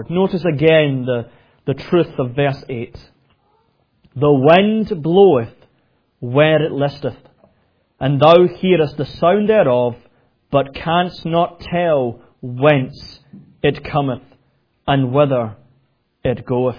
Notice again the truth of verse 8. The wind bloweth where it listeth, and thou hearest the sound thereof, but canst not tell whence it cometh, and whither it goeth.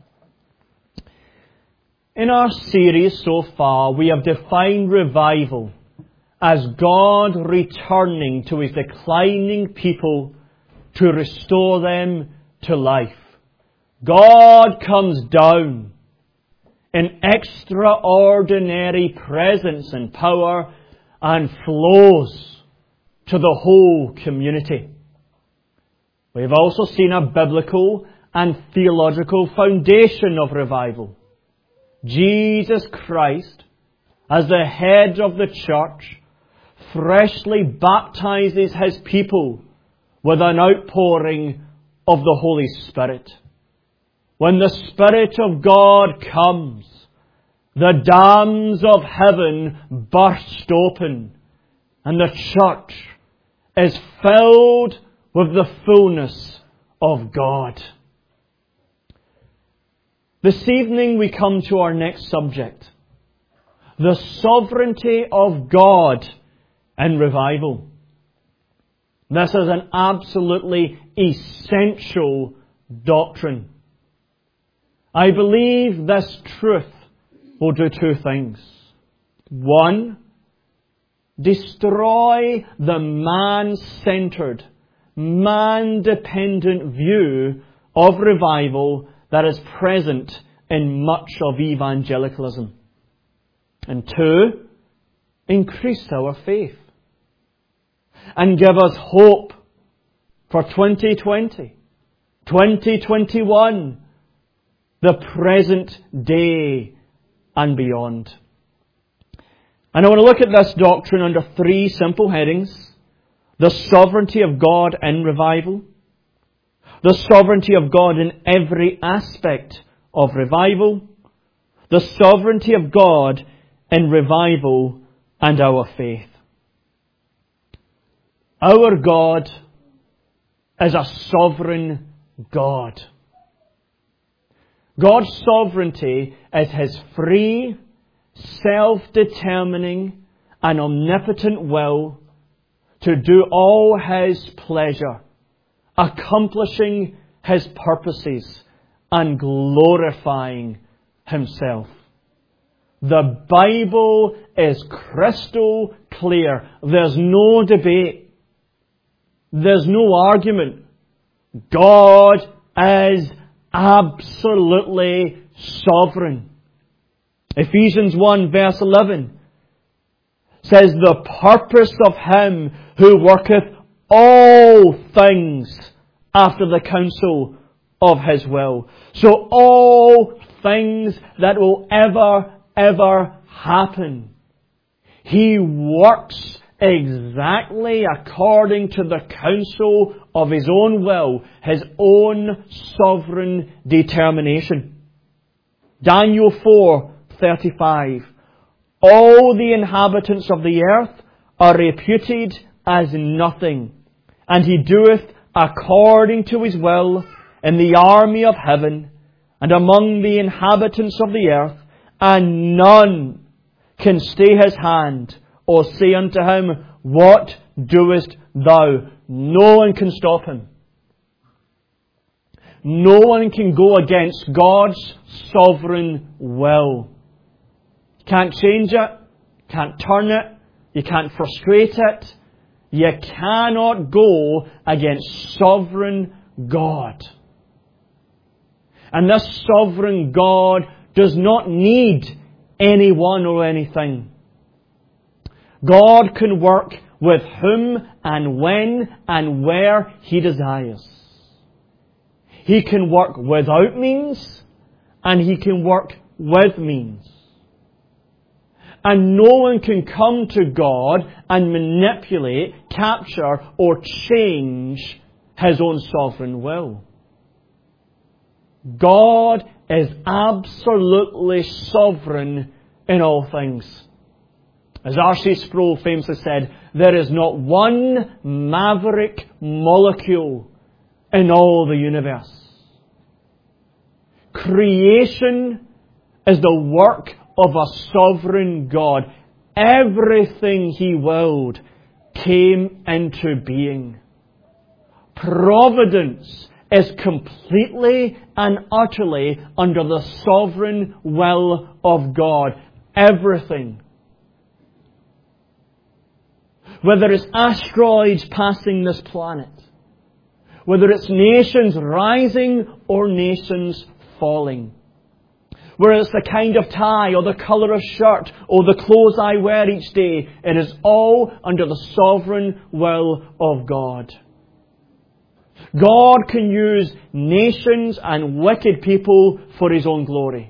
In our series so far, we have defined revival as God returning to His declining people to restore them to life. God comes down in extraordinary presence and power and flows to the whole community. We have also seen a biblical and theological foundation of revival. Jesus Christ, as the head of the church, freshly baptizes His people with an outpouring of the Holy Spirit. When the Spirit of God comes, the dams of heaven burst open, and the church is filled with the fullness of God. This evening we come to our next subject, the sovereignty of God in revival. This is an absolutely essential doctrine. I believe this truth will do two things. One, destroy the man-centered, man-dependent view of revival that is present in much of evangelicalism. And two, increase our faith and give us hope for 2020, 2021, the present day and beyond. And I want to look at this doctrine under three simple headings: the sovereignty of God in revival, the sovereignty of God in every aspect of revival, the sovereignty of God in revival, and our faith. Our God is a sovereign God. God's sovereignty is His free, self-determining, and omnipotent will to do all His pleasure, accomplishing His purposes and glorifying Himself. The Bible is crystal clear. There's no debate. There's no argument. God is absolutely sovereign. Ephesians 1 verse 11 says, the purpose of Him who worketh all things after the counsel of His will. So all things that will ever happen, He works exactly according to the counsel of His own will, His own sovereign determination. Daniel 4:35. All the inhabitants of the earth are reputed as nothing, and He doeth according to His will in the army of heaven and among the inhabitants of the earth, and none can stay His hand or say unto Him, what doest thou? No one can stop Him. No one can go against God's sovereign will. You can't change it. Can't turn it. You can't frustrate it. You cannot go against sovereign God. And this sovereign God does not need anyone or anything. God can work with whom and when and where He desires. He can work without means, and He can work with means. And no one can come to God and manipulate, capture, or change His own sovereign will. God is absolutely sovereign in all things. As R.C. Sproul famously said, there is not one maverick molecule in all the universe. Creation is the work of a sovereign God. Everything He willed came into being. Providence is completely and utterly under the sovereign will of God. Everything. Whether it's asteroids passing this planet, whether it's nations rising or nations falling, whether it's the kind of tie or the colour of shirt or the clothes I wear each day, it is all under the sovereign will of God. God can use nations and wicked people for His own glory.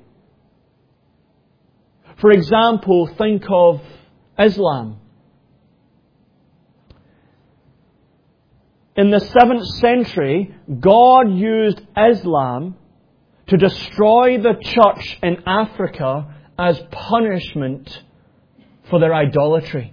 For example, think of Islam. In the 7th century, God used Islam to destroy the church in Africa as punishment for their idolatry.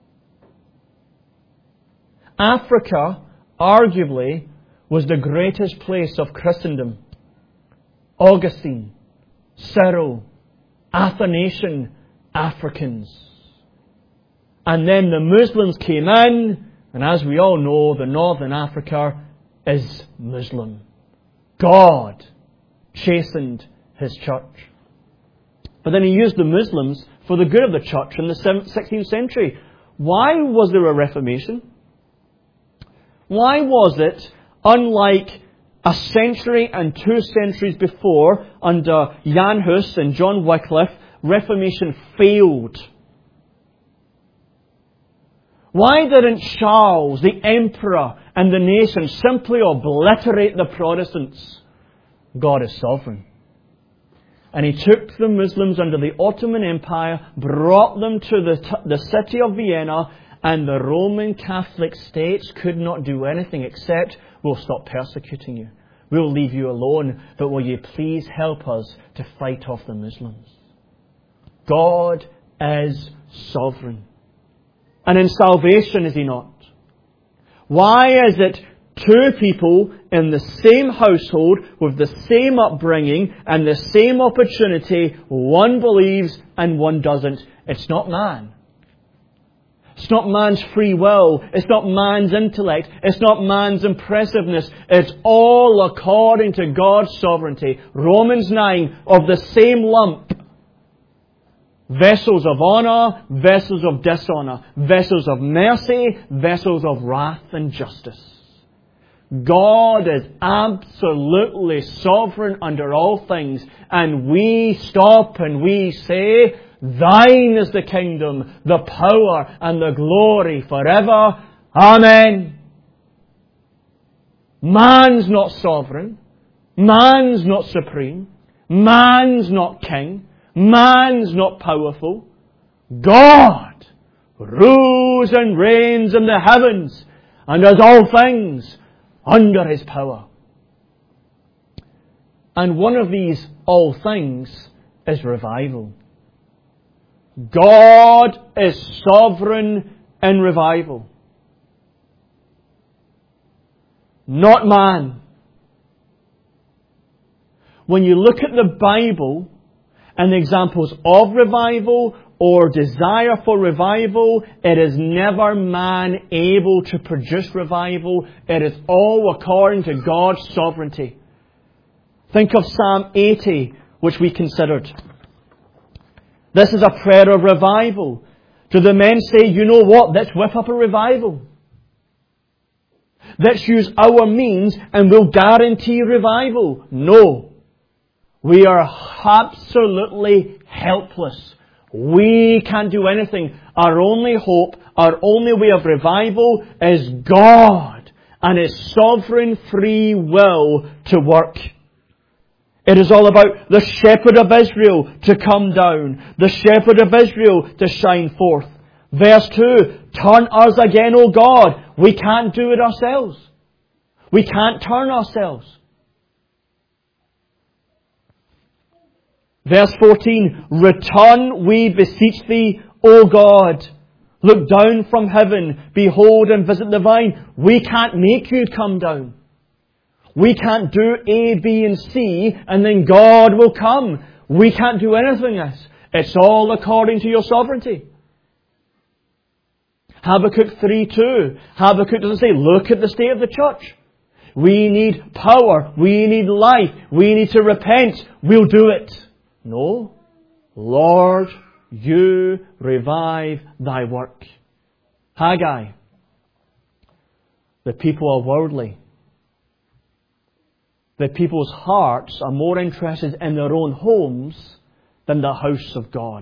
Africa, arguably, was the greatest place of Christendom. Augustine, Cyril, Athanasian Africans. And then the Muslims came in, and as we all know, the Northern Africa is Muslim. God chastened His church. But then He used the Muslims for the good of the church in the 16th century. Why was there a Reformation? Why was it, unlike a century and 2 centuries before, under Jan Hus and John Wycliffe, Reformation failed? Why didn't Charles, the Emperor, and the nation simply obliterate the Protestants? God is sovereign. And He took the Muslims under the Ottoman Empire, brought them to the city of Vienna, and the Roman Catholic states could not do anything except, we'll stop persecuting you. We'll leave you alone, but will you please help us to fight off the Muslims? God is sovereign. And in salvation, is He not? Why is it two people in the same household with the same upbringing and the same opportunity, one believes and one doesn't? It's not man. It's not man's free will. It's not man's intellect. It's not man's impressiveness. It's all according to God's sovereignty. Romans 9, of the same lump. Vessels of honour, vessels of dishonour, vessels of mercy, vessels of wrath and justice. God is absolutely sovereign under all things, and we stop and we say, Thine is the kingdom, the power and the glory forever. Amen. Man's not sovereign. Man's not supreme. Man's not king. Man's not powerful. God rules and reigns in the heavens and does all things under His power. And one of these all things is revival. God is sovereign in revival. Not man. When you look at the Bible and the examples of revival or desire for revival, it is never man able to produce revival. It is all according to God's sovereignty. Think of Psalm 80, which we considered. This is a prayer of revival. Do the men say, you know what, let's whip up a revival. Let's use our means and we'll guarantee revival. No. We are absolutely helpless. We can't do anything. Our only hope, our only way of revival is God and His sovereign free will to work. It is all about the shepherd of Israel to come down, the shepherd of Israel to shine forth. Verse 2, turn us again, O God. We can't do it ourselves. We can't turn ourselves. Verse 14, return, we beseech Thee, O God. Look down from heaven, behold and visit the vine. We can't make you come down. We can't do A, B, and C, and then God will come. We can't do anything else. It's all according to your sovereignty. Habakkuk 3:2. Habakkuk doesn't say, look at the state of the church. We need power. We need life. We need to repent. We'll do it. No. Lord, you revive thy work. Haggai. The people are worldly. The people's hearts are more interested in their own homes than the house of God.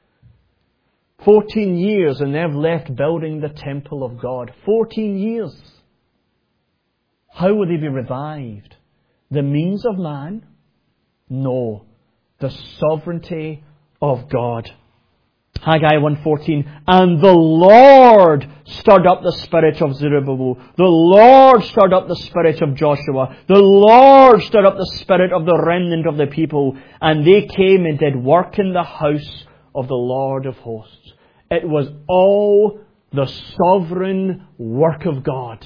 14 years and they've left building the temple of God. 14 years. How will they be revived? The means of man? No. The sovereignty of God. Haggai 1:14. And the Lord stirred up the spirit of Zerubbabel. The Lord stirred up the spirit of Joshua. The Lord stirred up the spirit of the remnant of the people. And they came and did work in the house of the Lord of hosts. It was all the sovereign work of God.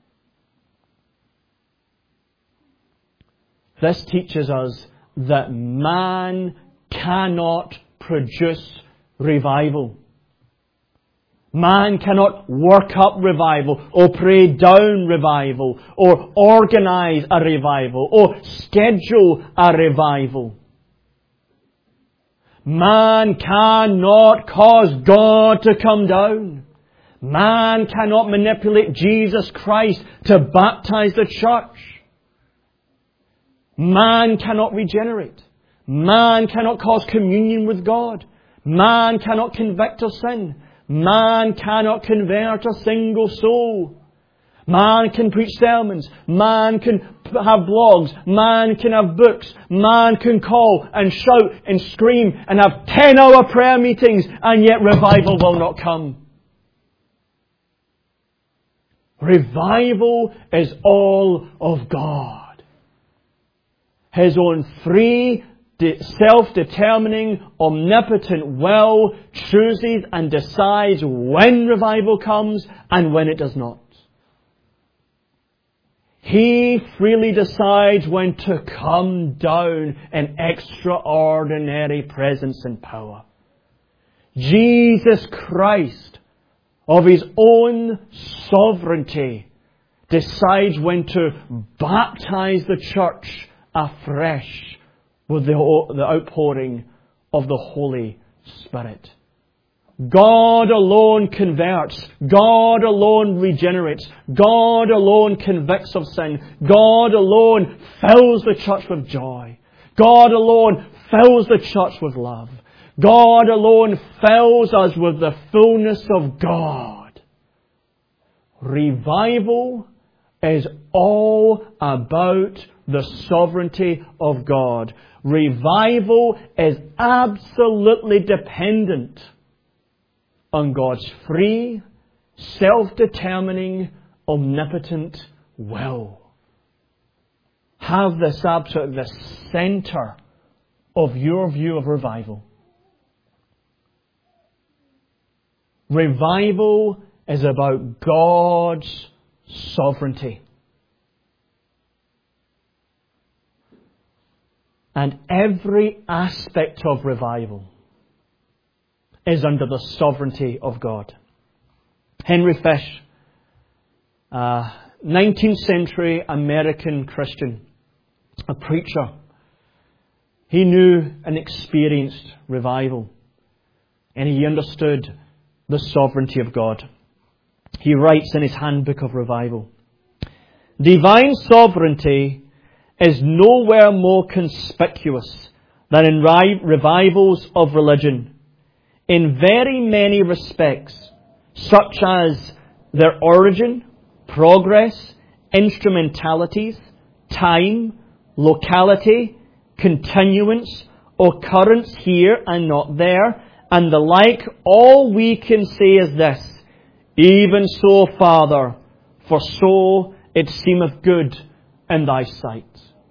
This teaches us that man cannot produce revival. Man cannot work up revival or pray down revival or organize a revival or schedule a revival. Man cannot cause God to come down. Man cannot manipulate Jesus Christ to baptize the church. Man cannot regenerate. Man cannot cause communion with God. Man cannot convict of sin. Man cannot convert a single soul. Man can preach sermons. Man can have blogs. Man can have books. Man can call and shout and scream and have 10-hour prayer meetings, and yet revival will not come. Revival is all of God. His own free, self-determining, omnipotent will chooses and decides when revival comes and when it does not. He freely decides when to come down in extraordinary presence and power. Jesus Christ, of His own sovereignty, decides when to baptize the church afresh with the outpouring of the Holy Spirit. God alone converts. God alone regenerates. God alone convicts of sin. God alone fills the church with joy. God alone fills the church with love. God alone fills us with the fullness of God. Revival is all about the sovereignty of God. Revival is absolutely dependent on God's free, self-determining, omnipotent will. Have this absolute the center of your view of revival. Revival is about God's sovereignty. And every aspect of revival is under the sovereignty of God. Henry Fish, 19th century American Christian, a preacher. He knew and experienced revival, and he understood the sovereignty of God. He writes in his Handbook of Revival, "Divine sovereignty is nowhere more conspicuous than in revivals of religion. In very many respects, such as their origin, progress, instrumentalities, time, locality, continuance, occurrence here and not there, and the like, all we can say is this: even so, Father, for so it seemeth good in thy sight."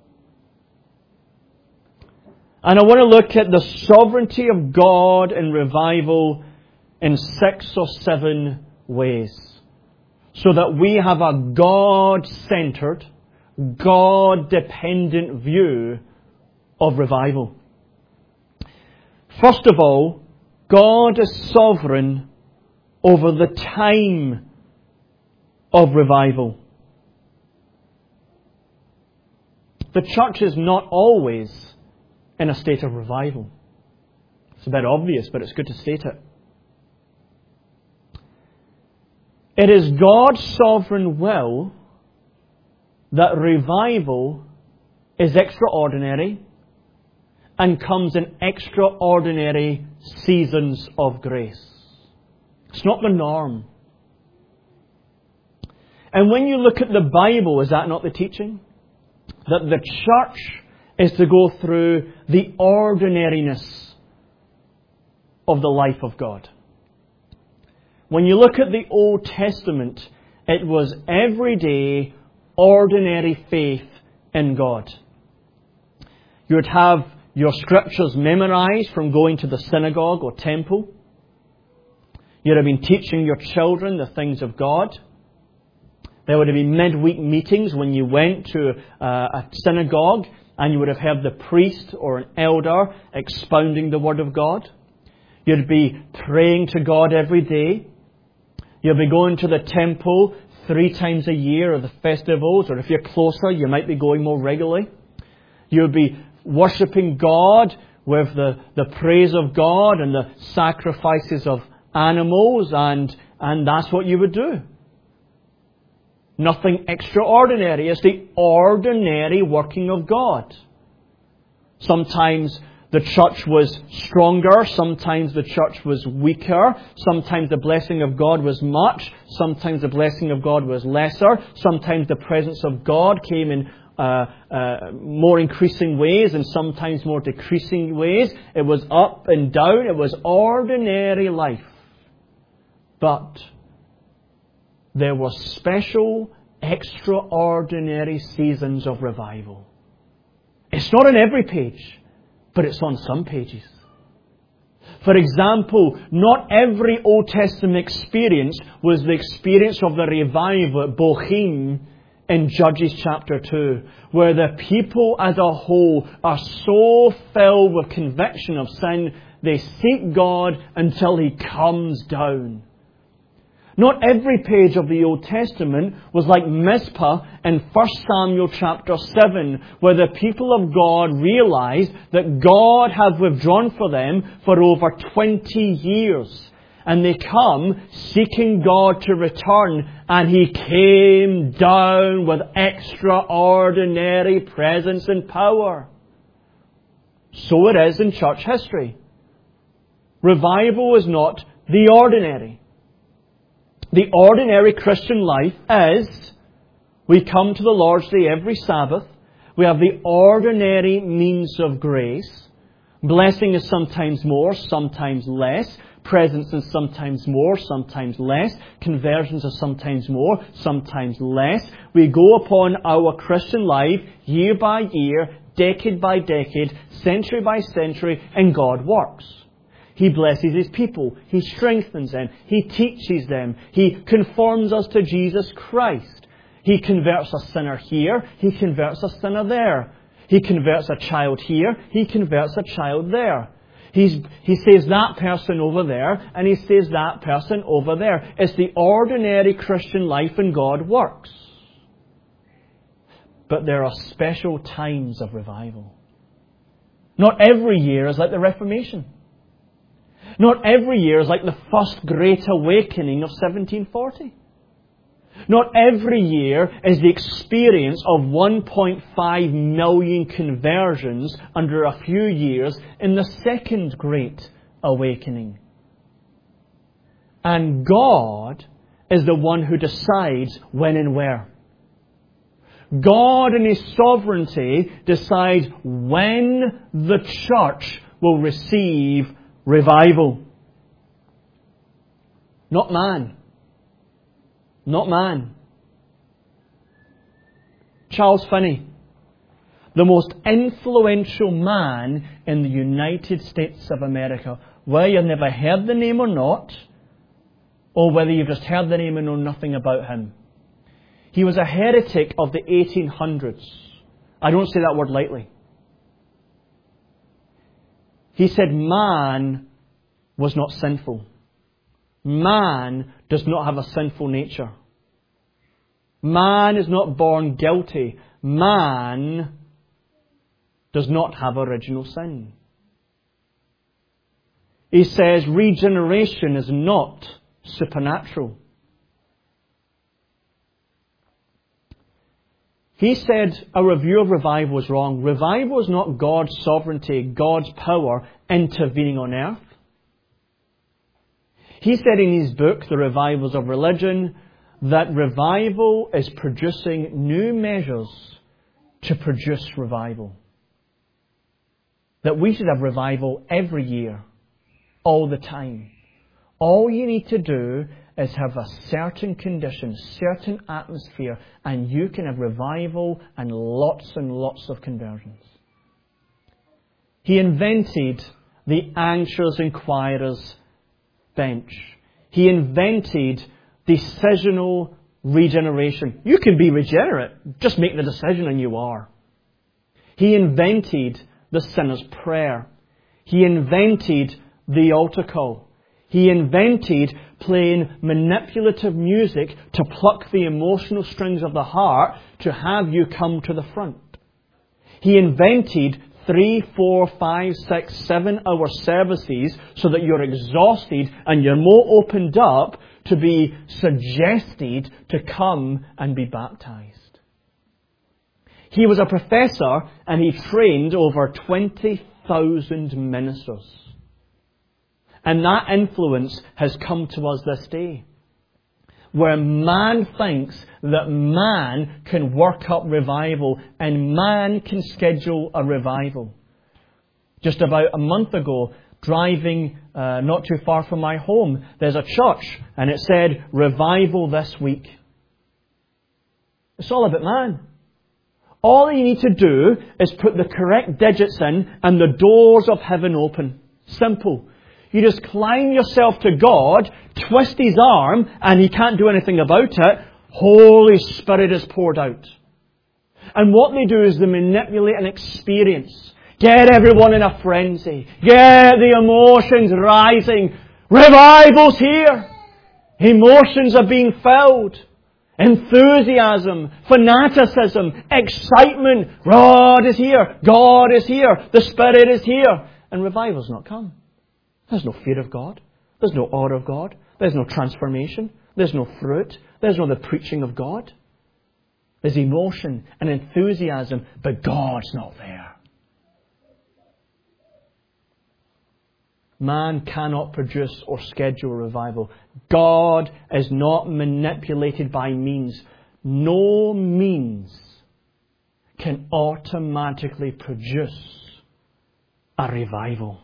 And I want to look at the sovereignty of God in revival in 6 or 7 ways, so that we have a God-centered, God-dependent view of revival. First of all, God is sovereign over the time of revival. The church is not always in a state of revival. It's a bit obvious, but it's good to state it. It is God's sovereign will that revival is extraordinary and comes in extraordinary seasons of grace. It's not the norm. And when you look at the Bible, is that not the teaching? That the church is to go through the ordinariness of the life of God. When you look at the Old Testament, it was everyday, ordinary faith in God. You would have your scriptures memorized from going to the synagogue or temple. You'd have been teaching your children the things of God. There would have been midweek meetings when you went to a synagogue, and you would have had the priest or an elder expounding the Word of God. You'd be praying to God every day. You'll be going to the temple 3 times a year or the festivals, or if you're closer, you might be going more regularly. You'll be worshipping God with the praise of God and the sacrifices of animals, and that's what you would do. Nothing extraordinary. It's the ordinary working of God. Sometimes the church was stronger, sometimes the church was weaker, sometimes the blessing of God was much, sometimes the blessing of God was lesser, sometimes the presence of God came in more increasing ways and sometimes more decreasing ways. It was up and down, it was ordinary life. But there were special, extraordinary seasons of revival. It's not on every page, but it's on some pages. For example, not every Old Testament experience was the experience of the revival at Bochim in Judges chapter 2, where the people as a whole are so filled with conviction of sin, they seek God until He comes down. Not every page of the Old Testament was like Mizpah in 1 Samuel chapter 7, where the people of God realized that God had withdrawn from them for over 20 years. And they come seeking God to return, and He came down with extraordinary presence and power. So it is in church history. Revival is not the ordinary. The ordinary Christian life is, we come to the Lord's Day every Sabbath. We have the ordinary means of grace. Blessing is sometimes more, sometimes less. Presence is sometimes more, sometimes less. Conversions are sometimes more, sometimes less. We go upon our Christian life year by year, decade by decade, century by century, and God works. He blesses His people. He strengthens them. He teaches them. He conforms us to Jesus Christ. He converts a sinner here. He converts a sinner there. He converts a child here. He converts a child there. He saves that person over there, and He saves that person over there. It's the ordinary Christian life, and God works. But there are special times of revival. Not every year is like the Reformation. Not every year is like the first Great Awakening of 1740. Not every year is the experience of 1.5 million conversions under a few years in the Second Great Awakening. And God is the one who decides when and where. God in His sovereignty decides when the church will receive revival. Not man. Not man. Charles Finney, the most influential man in the United States of America, whether you've never heard the name or not, or whether you've just heard the name and know nothing about him. He was a heretic of the 1800s. I don't say that word lightly. He said man was not sinful. Man does not have a sinful nature. Man is not born guilty. Man does not have original sin. He says regeneration is not supernatural. He said a review of revival was wrong. Revival is not God's sovereignty, God's power intervening on earth. He said in his book, The Revivals of Religion, that revival is producing new measures to produce revival. That we should have revival every year, all the time. All you need to do is have a certain condition, certain atmosphere, and you can have revival and lots of conversions. He invented the anxious inquirer's bench. He invented decisional regeneration. You can be regenerate. Just make the decision and you are. He invented the sinner's prayer. He invented the altar call. He invented playing manipulative music to pluck the emotional strings of the heart to have you come to the front. He invented 3, 4, 5, 6, 7 hour services so that you're exhausted and you're more opened up to be suggested to come and be baptized. He was a professor and he trained over 20,000 ministers. And that influence has come to us this day, where man thinks that man can work up revival and man can schedule a revival. Just about a month ago, driving not too far from my home, there's a church and it said, revival this week. It's all about man. All you need to do is put the correct digits in and the doors of heaven open. Simple. You just climb yourself to God, twist His arm, and He can't do anything about it. Holy Spirit is poured out. And what they do is they manipulate an experience. Get everyone in a frenzy. Get the emotions rising. Revival's here. Emotions are being filled. Enthusiasm, fanaticism, excitement. God is here. God is here. The Spirit is here. And revival's not come. There's no fear of God. There's no awe of God. There's no transformation. There's no fruit. There's no the preaching of God. There's emotion and enthusiasm, but God's not there. Man cannot produce or schedule revival. God is not manipulated by means. No means can automatically produce a revival.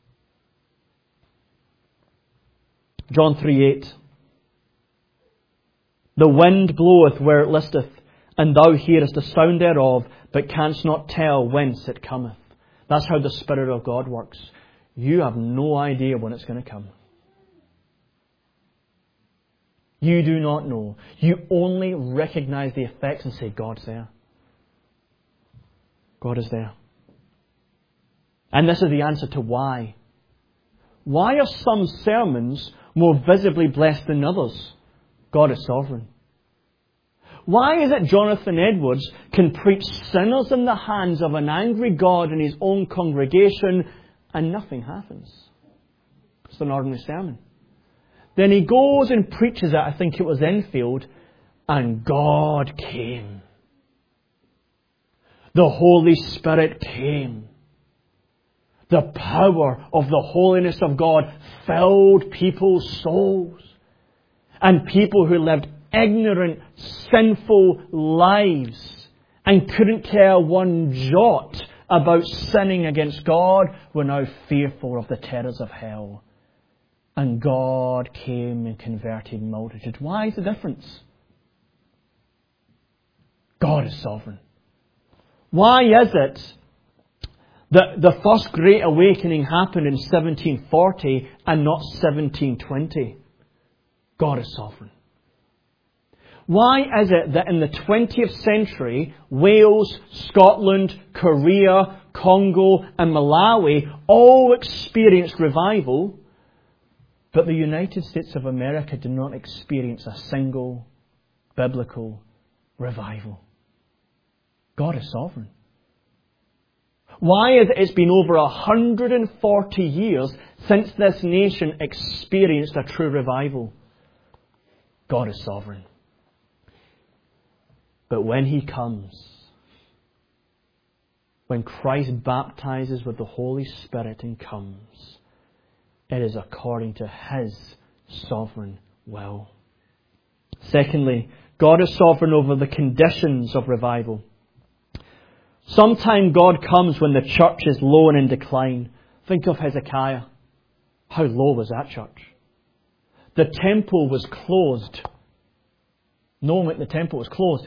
John 3:8. The wind bloweth where it listeth, and thou hearest the sound thereof, but canst not tell whence it cometh. That's how the Spirit of God works. You have no idea when it's going to come. You do not know. You only recognize the effects and say, God's there. God is there. And this is the answer to why. Why are some sermons more visibly blessed than others? God is sovereign. Why is it Jonathan Edwards can preach sinners in the hands of an angry God in his own congregation and nothing happens? It's an ordinary sermon. Then he goes and preaches it, I think it was Enfield, and God came. The Holy Spirit came. The power of the holiness of God filled people's souls. And people who lived ignorant, sinful lives and couldn't care one jot about sinning against God were now fearful of the terrors of hell. And God came and converted multitudes. Why is the difference? God is sovereign. Why is it that the first Great Awakening happened in 1740 and not 1720? God is sovereign. Why is it that in the 20th century, Wales, Scotland, Korea, Congo and Malawi all experienced revival, but the United States of America did not experience a single biblical revival? God is sovereign. Why is it it's been over 140 years since this nation experienced a true revival? God is sovereign. But when He comes, when Christ baptizes with the Holy Spirit and comes, it is according to His sovereign will. Secondly, God is sovereign over the conditions of revival. Sometime God comes when the church is low and in decline. Think of Hezekiah. How low was that church? The temple was closed. Knowing that the temple was closed,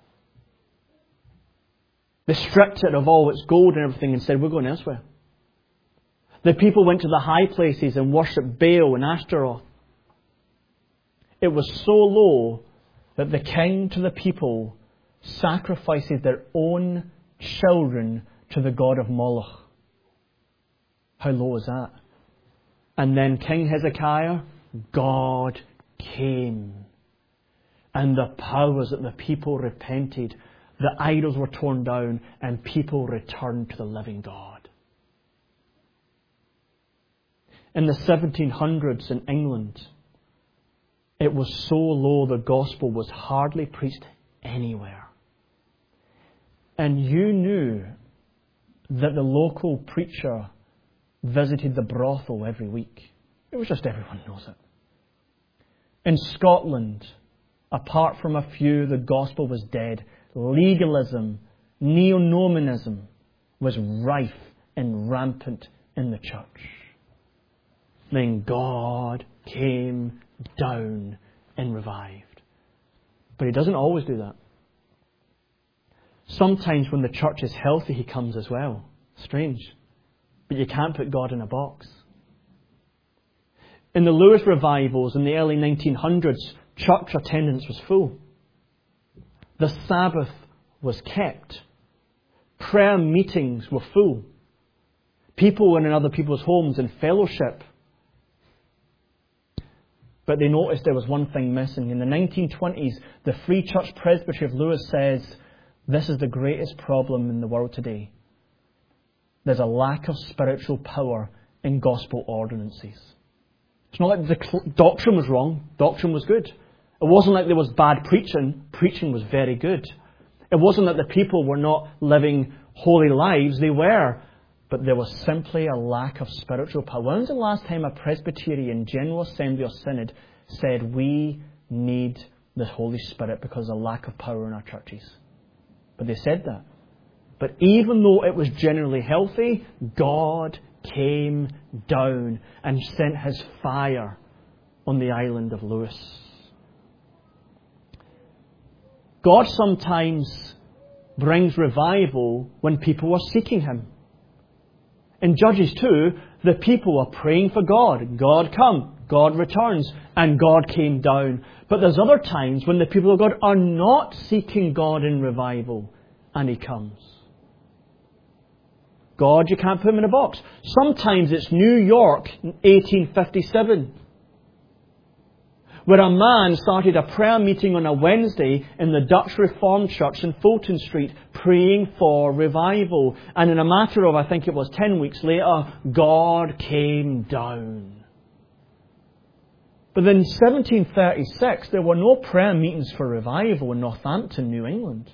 they stripped it of all its gold and everything and said, we're going elsewhere. The people went to the high places and worshipped Baal and Ashtaroth. It was so low that the king to the people sacrifices their own children to the god of Moloch. How low is that? And then King Hezekiah, God came. And the powers that the people repented, the idols were torn down, and people returned to the living God. In the 1700s in England, it was so low the gospel was hardly preached anywhere. And you knew that the local preacher visited the brothel every week. It was just everyone knows it. In Scotland, apart from a few, the gospel was dead. Legalism, neo-Normanism was rife and rampant in the church. Then God came down and revived. But He doesn't always do that. Sometimes when the church is healthy, He comes as well. Strange. But you can't put God in a box. In the Lewis revivals in the early 1900s, church attendance was full. The Sabbath was kept. Prayer meetings were full. People were in other people's homes in fellowship. But they noticed there was one thing missing. In the 1920s, the Free Church Presbytery of Lewis says, this is the greatest problem in the world today. There's a lack of spiritual power in gospel ordinances. It's not like the doctrine was wrong. Doctrine was good. It wasn't like there was bad preaching. Preaching was very good. It wasn't that the people were not living holy lives. They were. But there was simply a lack of spiritual power. When was the last time a Presbyterian General Assembly or Synod said we need the Holy Spirit because of a lack of power in our churches? But they said that. But even though it was generally healthy, God came down and sent His fire on the island of Lewis. God sometimes brings revival when people are seeking Him. In Judges 2, the people are praying for God. God come, God returns, and God came down. But there's other times when the people of God are not seeking God in revival, and He comes. God, you can't put Him in a box. Sometimes it's New York in 1857, where a man started a prayer meeting on a Wednesday in the Dutch Reformed Church in Fulton Street, praying for revival. And in a matter of, I think it was 10 weeks later, God came down. But in 1736, there were no prayer meetings for revival in Northampton, New England.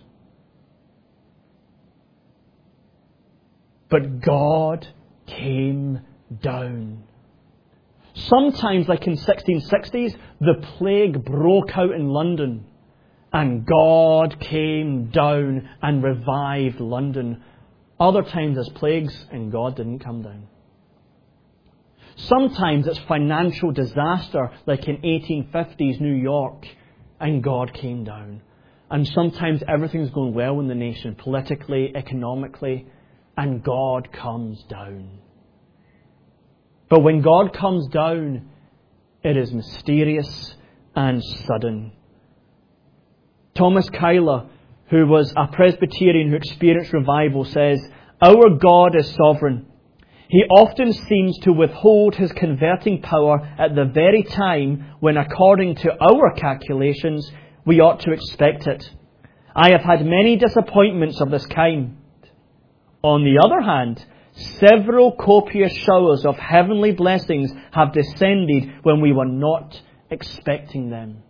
But God came down. Sometimes, like in 1660s, the plague broke out in London, and God came down and revived London. Other times there's plagues, and God didn't come down. Sometimes it's financial disaster, like in 1850s New York, and God came down. And sometimes everything's going well in the nation, politically, economically, and God comes down. But when God comes down, it is mysterious and sudden. Thomas Kyler, who was a Presbyterian who experienced revival, says, "Our God is sovereign. He often seems to withhold His converting power at the very time when, according to our calculations, we ought to expect it. I have had many disappointments of this kind. On the other hand, several copious showers of heavenly blessings have descended when we were not expecting them."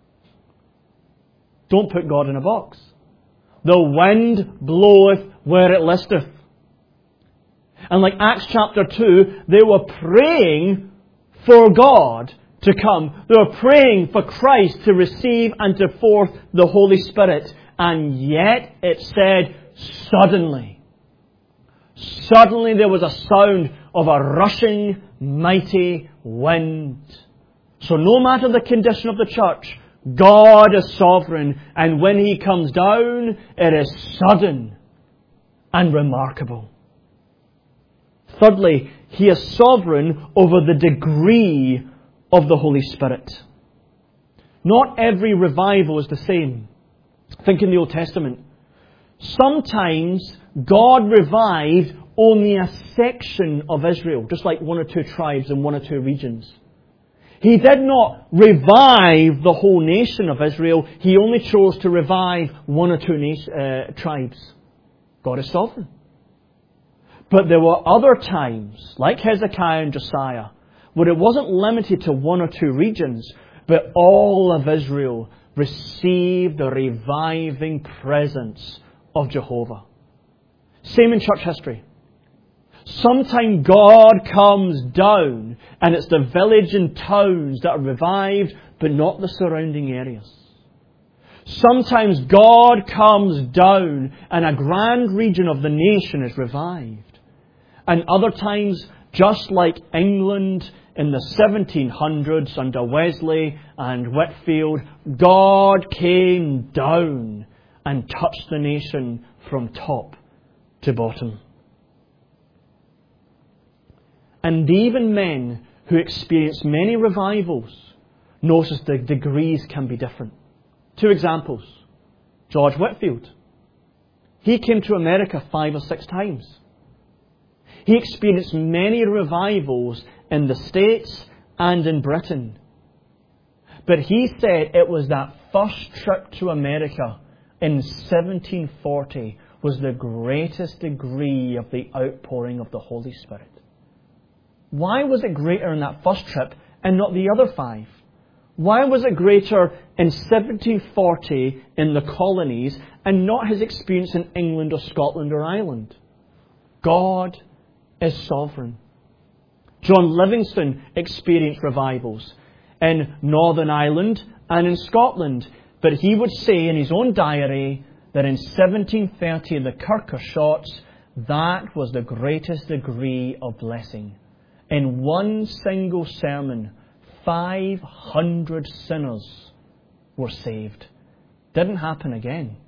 Don't put God in a box. The wind bloweth where it listeth. And like Acts chapter 2, they were praying for God to come. They were praying for Christ to receive and to forth the Holy Spirit. And yet it said, suddenly there was a sound of a rushing, mighty wind. So no matter the condition of the church, God is sovereign. And when He comes down, it is sudden and remarkable. Thirdly, He is sovereign over the degree of the Holy Spirit. Not every revival is the same. Think in the Old Testament. Sometimes God revived only a section of Israel, just like one or two tribes in one or two regions. He did not revive the whole nation of Israel. He only chose to revive one or two tribes. God is sovereign. But there were other times, like Hezekiah and Josiah, where it wasn't limited to one or two regions, but all of Israel received the reviving presence of Jehovah. Same in church history. Sometimes God comes down and it's the village and towns that are revived, but not the surrounding areas. Sometimes God comes down and a grand region of the nation is revived. And other times, just like England in the 1700s under Wesley and Whitefield, God came down and touched the nation from top to bottom. And even men who experience many revivals, notice the degrees can be different. Two examples. George Whitefield. He came to America 5 or 6 times. He experienced many revivals in the States and in Britain. But he said it was that first trip to America in 1740 was the greatest degree of the outpouring of the Holy Spirit. Why was it greater in that first trip and not the other 5? Why was it greater in 1740 in the colonies and not his experience in England or Scotland or Ireland? God is sovereign. John Livingston experienced revivals in Northern Ireland and in Scotland. But he would say in his own diary that in 1730 in the Kirk of Shotts, that was the greatest degree of blessing. In one single sermon, 500 sinners were saved. Didn't happen again.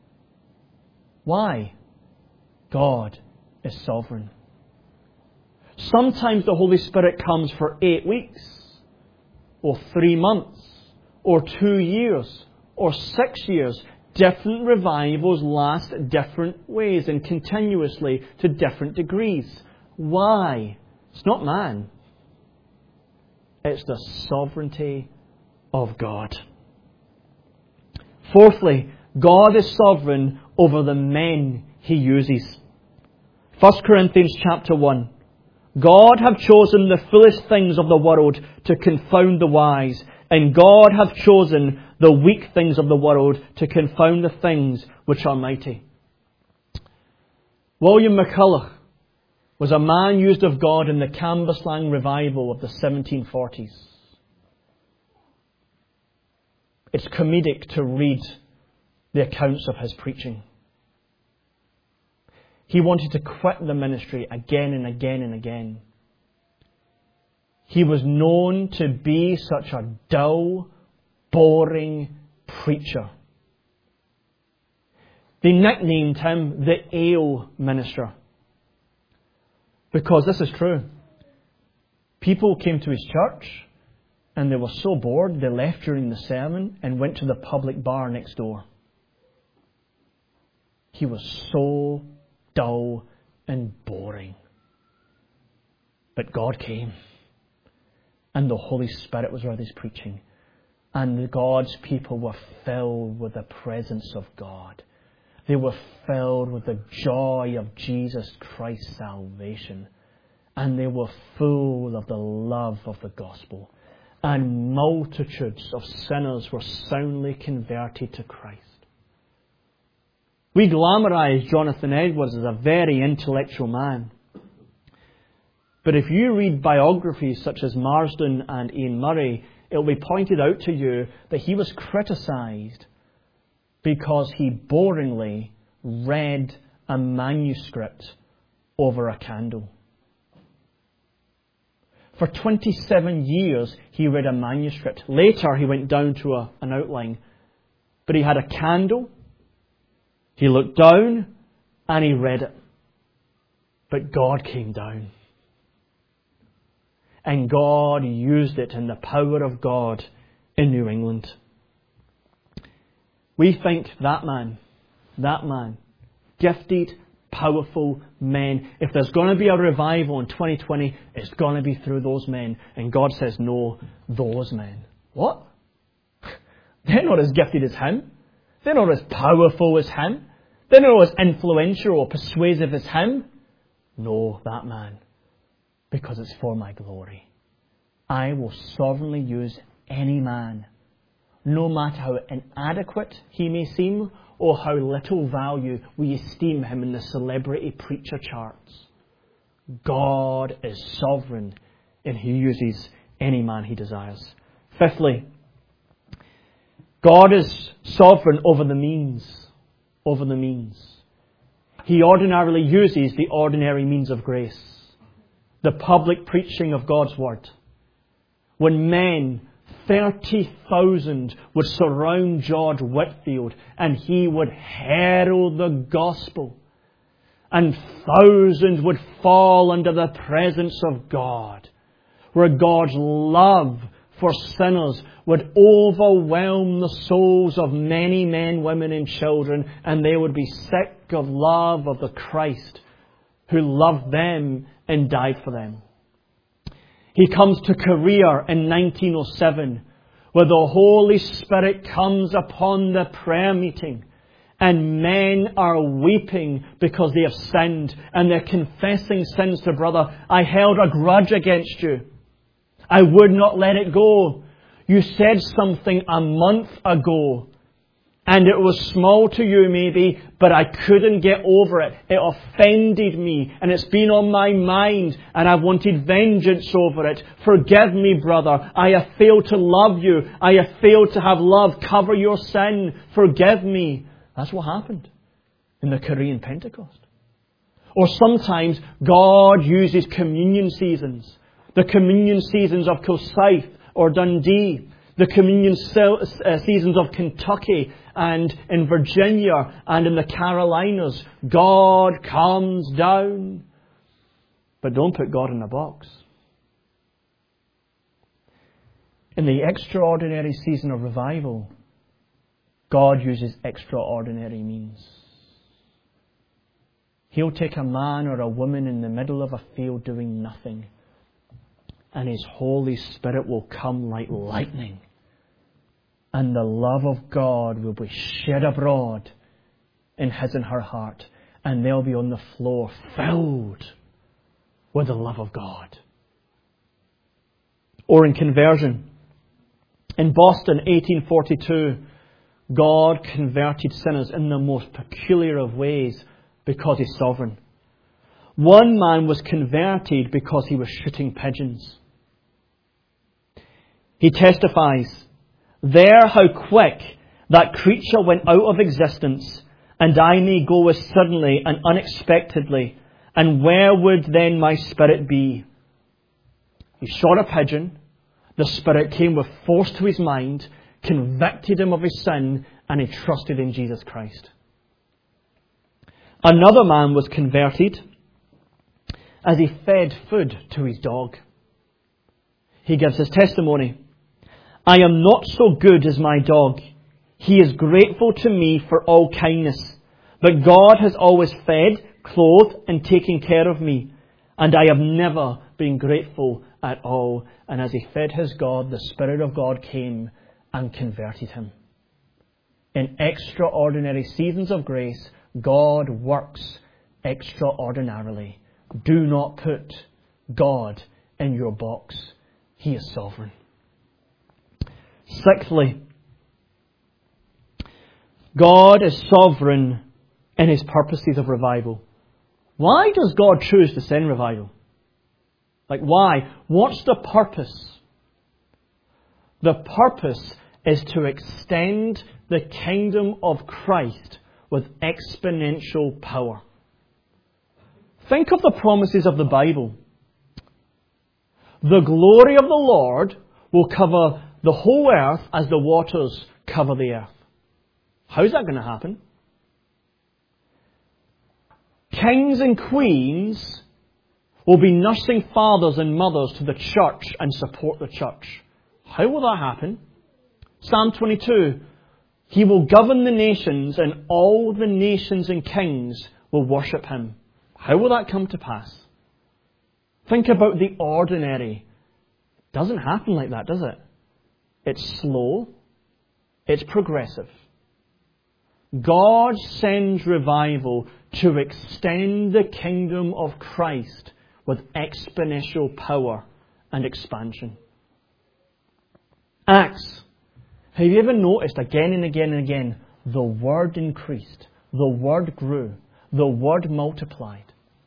Why? God is sovereign. Sometimes the Holy Spirit comes for 8 weeks, or 3 months, or 2 years, or 6 years. Different revivals last different ways and continuously to different degrees. Why? It's not man. It's the sovereignty of God. Fourthly, God is sovereign over the men He uses. 1 Corinthians chapter 1. God hath chosen the foolish things of the world to confound the wise, and God hath chosen the weak things of the world to confound the things which are mighty. William McCulloch was a man used of God in the Cambuslang revival of the 1740s. It's comedic to read the accounts of his preaching. He wanted to quit the ministry again and again and again. He was known to be such a dull, boring preacher. They nicknamed him the ale minister. Because this is true. People came to his church and they were so bored they left during the sermon and went to the public bar next door. He was so dull and boring. But God came, and the Holy Spirit was with his preaching, and God's people were filled with the presence of God. They were filled with the joy of Jesus Christ's salvation, and they were full of the love of the gospel. And multitudes of sinners were soundly converted to Christ. We glamorise Jonathan Edwards as a very intellectual man. But if you read biographies such as Marsden and Ian Murray, it will be pointed out to you that he was criticised because he boringly read a manuscript over a candle. For 27 years, he read a manuscript. Later, he went down to an outline. But he had a candle, he looked down, and he read it. But God came down. And God used it in the power of God in New England. We think that man, gifted, powerful men, if there's going to be a revival in 2020, it's going to be through those men. And God says, no, those men. What? They're not as gifted as him. They're not as powerful as him. They're not as influential or persuasive as him. No, that man. Because it's for my glory. I will sovereignly use any man, no matter how inadequate he may seem or how little value we esteem him in the celebrity preacher charts. God is sovereign and he uses any man he desires. Fifthly, God is sovereign over the means. He ordinarily uses the ordinary means of grace. The public preaching of God's word. When men, 30,000, would surround George Whitefield and he would herald the gospel. And thousands would fall under the presence of God. Where God's love for sinners would overwhelm the souls of many men, women and children. And they would be sick of love of the Christ who loved them and died for them. He comes to Korea in 1907, where the Holy Spirit comes upon the prayer meeting, and men are weeping because they have sinned, and they're confessing sins to brother. I held a grudge against you. I would not let it go. You said something a month ago, and it was small to you maybe, but I couldn't get over it. It offended me, and it's been on my mind, and I wanted vengeance over it. Forgive me, brother. I have failed to love you. I have failed to have love cover your sin. Forgive me. That's what happened in the Korean Pentecost. Or sometimes God uses communion seasons. The communion seasons of Kilsyth or Dundee. The communion seasons of Kentucky and in Virginia and in the Carolinas. God comes down. But don't put God in a box. In the extraordinary season of revival, God uses extraordinary means. He'll take a man or a woman in the middle of a field doing nothing, and His Holy Spirit will come like lightning. And the love of God will be shed abroad in his and her heart. And they'll be on the floor filled with the love of God. Or in conversion. In Boston, 1842, God converted sinners in the most peculiar of ways because He's sovereign. One man was converted because he was shooting pigeons. He testifies, "There how quick that creature went out of existence, and I may go as suddenly and unexpectedly, and where would then my spirit be?" He shot a pigeon, the Spirit came with force to his mind, convicted him of his sin, and he trusted in Jesus Christ. Another man was converted as he fed food to his dog. He gives his testimony, "I am not so good as my dog. He is grateful to me for all kindness, But God has always fed, clothed, and taken care of me. And I have never been grateful at all. And as he fed his God, the Spirit of God came and converted him. In extraordinary seasons of grace, God works extraordinarily. Do not put God in your box. He is sovereign. Sixthly, God is sovereign in his purposes of revival. Why does God choose to send revival? Like, why? What's the purpose? The purpose is to extend the kingdom of Christ with exponential power. Think of the promises of the Bible. The glory of the Lord will cover the whole earth as the waters cover the earth. How's that going to happen? Kings and queens will be nursing fathers and mothers to the church and support the church. How will that happen? Psalm 22, he will govern the nations and all the nations and kings will worship him. How will that come to pass? Think about the ordinary. It doesn't happen like that, does it? It's slow. It's progressive. God sends revival to extend the kingdom of Christ with exponential power and expansion. Acts. Have you ever noticed again and again and again, the word increased, the word grew, the word multiplied?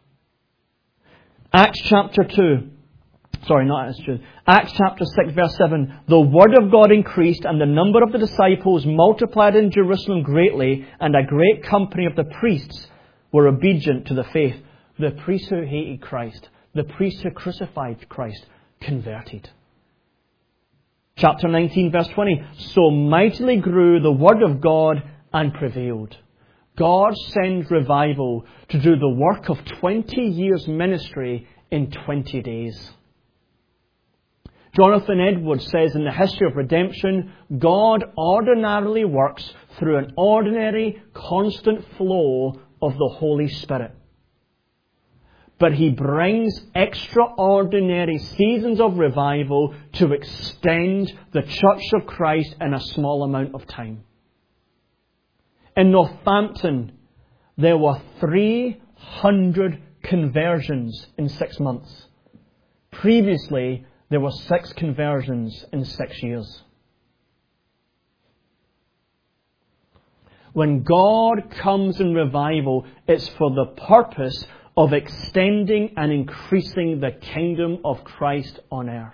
Acts chapter 2. Sorry, not Acts 2. Acts chapter 6 verse 7. The word of God increased and the number of the disciples multiplied in Jerusalem greatly, and a great company of the priests were obedient to the faith. The priests who hated Christ, the priests who crucified Christ, converted. Chapter 19 verse 20. So mightily grew the word of God and prevailed. God sends revival to do the work of 20 years ministry in 20 days. Jonathan Edwards says in The History of Redemption, God ordinarily works through an ordinary, constant flow of the Holy Spirit. But he brings extraordinary seasons of revival to extend the Church of Christ in a small amount of time. In Northampton, there were 300 conversions in 6 months. Previously, there were 6 conversions in 6 years. When God comes in revival, it's for the purpose of extending and increasing the kingdom of Christ on earth.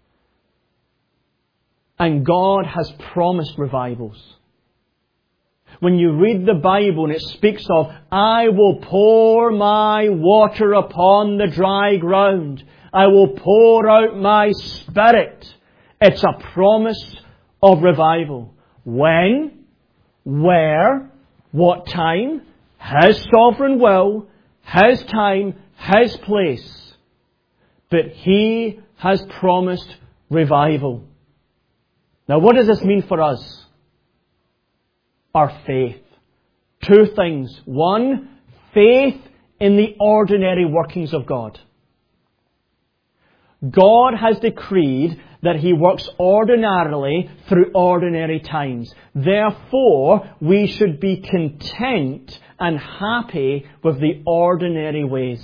And God has promised revivals. When you read the Bible and it speaks of, I will pour my water upon the dry ground. I will pour out my Spirit. It's a promise of revival. When, where, what time, His sovereign will, His time, His place. But He has promised revival. Now what does this mean for us? Our faith. 2 things. 1, faith in the ordinary workings of God. God has decreed that He works ordinarily through ordinary times. Therefore, we should be content and happy with the ordinary ways.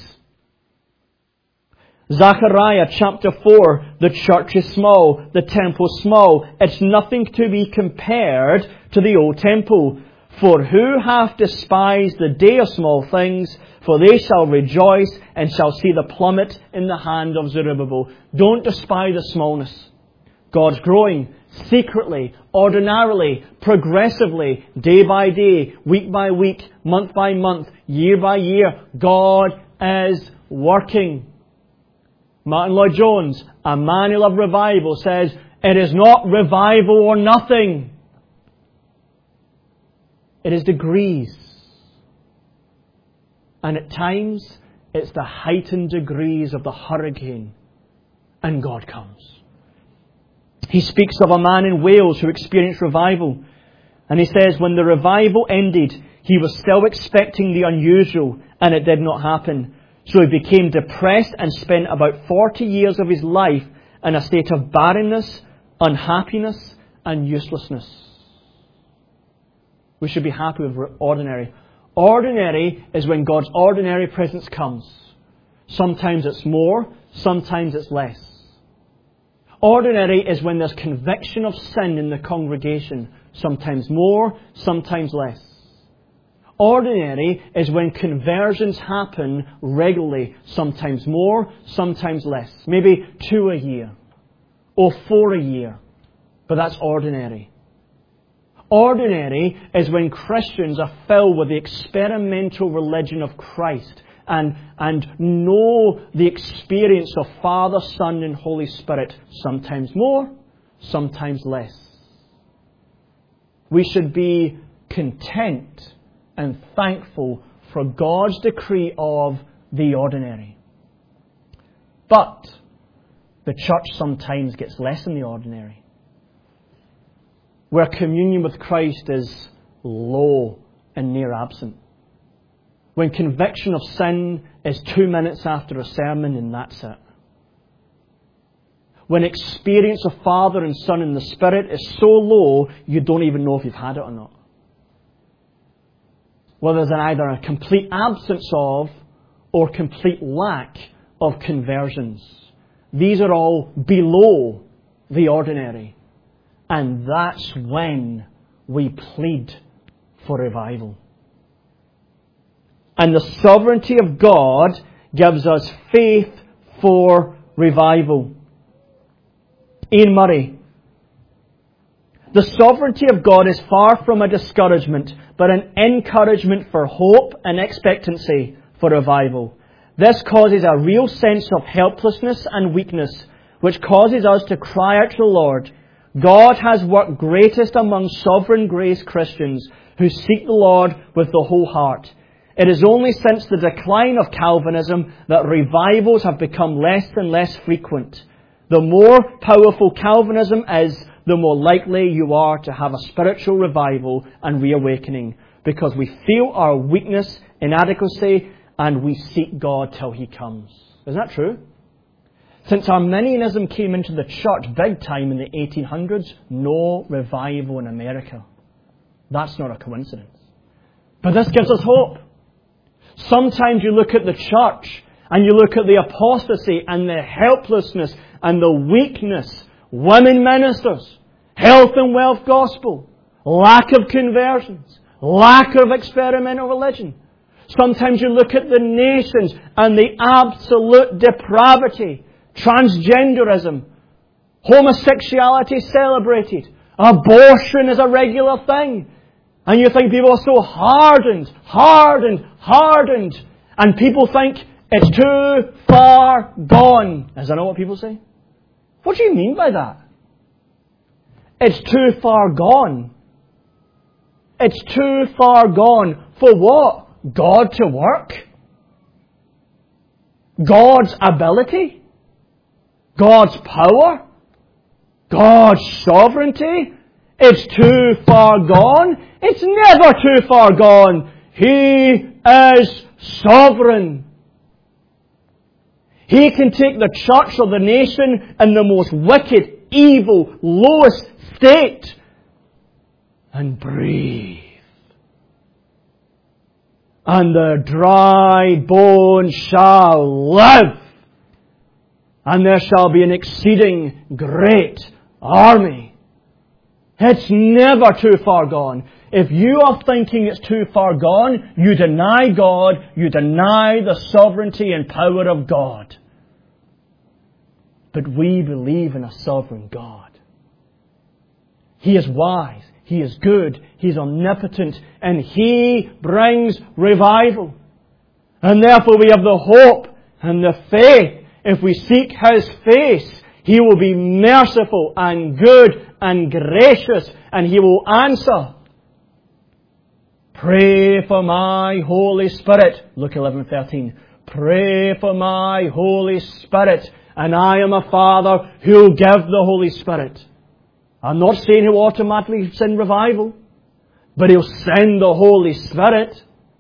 Zechariah chapter 4, the church is small, the temple small. It's nothing to be compared to the old temple. For who hath despised the day of small things? For they shall rejoice and shall see the plummet in the hand of Zerubbabel. Don't despise the smallness. God's growing secretly, ordinarily, progressively, day by day, week by week, month by month, year by year. God is working. Martin Lloyd-Jones, a manual of revival, says, it is not revival or nothing. It is degrees. And at times, it's the heightened degrees of the hurricane. And God comes. He speaks of a man in Wales who experienced revival. And he says, when the revival ended, He was still expecting the unusual, and it did not happen. So he became depressed and spent about 40 years of his life in a state of barrenness, unhappiness, and uselessness. We should be happy with ordinary. Ordinary is when God's ordinary presence comes. Sometimes it's more, sometimes it's less. Ordinary is when there's conviction of sin in the congregation. Sometimes more, sometimes less. Ordinary is when conversions happen regularly. Sometimes more, sometimes less. Maybe 2 a year. Or 4 a year. But that's ordinary. Ordinary is when Christians are filled with the experimental religion of Christ and know the experience of Father, Son, and Holy Spirit. Sometimes more, sometimes less. We should be content and thankful for God's decree of the ordinary. But the church sometimes gets less than the ordinary, where communion with Christ is low and near absent. When conviction of sin is 2 minutes after a sermon and that's it. When experience of Father and Son and the Spirit is so low, you don't even know if you've had it or not. Well, there's either a complete absence of or complete lack of conversions. These are all below the ordinary. And that's when we plead for revival. And the sovereignty of God gives us faith for revival. Ian Murray. The sovereignty of God is far from a discouragement, but an encouragement for hope and expectancy for revival. This causes a real sense of helplessness and weakness, which causes us to cry out to the Lord. God has worked greatest among sovereign grace Christians who seek the Lord with the whole heart. It is only since the decline of Calvinism that revivals have become less and less frequent. The more powerful Calvinism is, the more likely you are to have a spiritual revival and reawakening, because we feel our weakness, inadequacy, and we seek God till He comes. Isn't that true? Since Arminianism came into the church big time in the 1800s, no revival in America. That's not a coincidence. But this gives us hope. Sometimes you look at the church and you look at the apostasy and the helplessness and the weakness. Women ministers, health and wealth gospel, lack of conversions, lack of experimental religion. Sometimes you look at the nations and the absolute depravity, transgenderism, homosexuality celebrated, abortion is a regular thing. And you think people are so hardened, and people think it's too far gone. Is that not what people say? What do you mean by that? It's too far gone. It's too far gone. For what? God to work? God's ability? God's power? God's sovereignty? It's too far gone? It's never too far gone. He is sovereign. He can take the church or the nation in the most wicked, evil, lowest state and breathe. And the dry bones shall live. And there shall be an exceeding great army. It's never too far gone. If you are thinking it's too far gone, you deny God, you deny the sovereignty and power of God. But we believe in a sovereign God. He is wise, He is good, He is omnipotent, and He brings revival. And therefore we have the hope and the faith. If we seek His face, He will be merciful and good and gracious, and He will answer. Pray for my Holy Spirit. Luke 11:13. Pray for my Holy Spirit, and I am a Father who will give the Holy Spirit. I'm not saying He'll automatically send revival. but He'll send the Holy Spirit.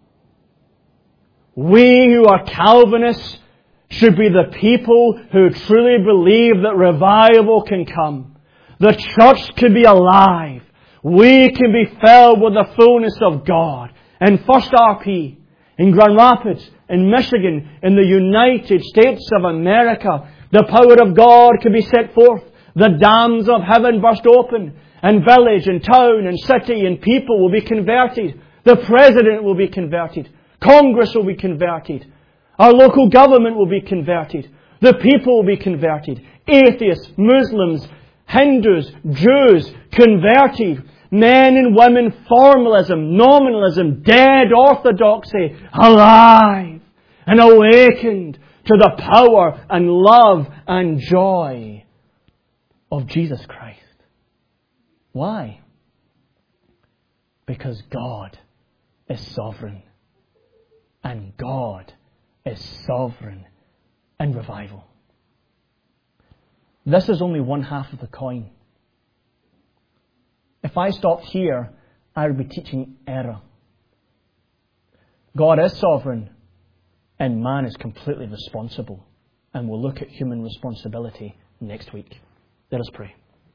We who are Calvinists should be the people who truly believe that revival can come. The church can be alive. We can be filled with the fullness of God. In First RP, in Grand Rapids, in Michigan, in the United States of America, the power of God can be set forth. The dams of heaven burst open. And village and town and city and people will be converted. The President will be converted. Congress will be converted. Our local government will be converted. The people will be converted. Atheists, Muslims, Hindus, Jews, converted. Men and women, formalism, nominalism, dead orthodoxy, alive and awakened to the power and love and joy of Jesus Christ. Why? Because God is sovereign. And God is sovereign in revival. This is only one half of the coin. If I stopped here, I would be teaching error. God is sovereign, and man is completely responsible. And we'll look at human responsibility next week. Let us pray.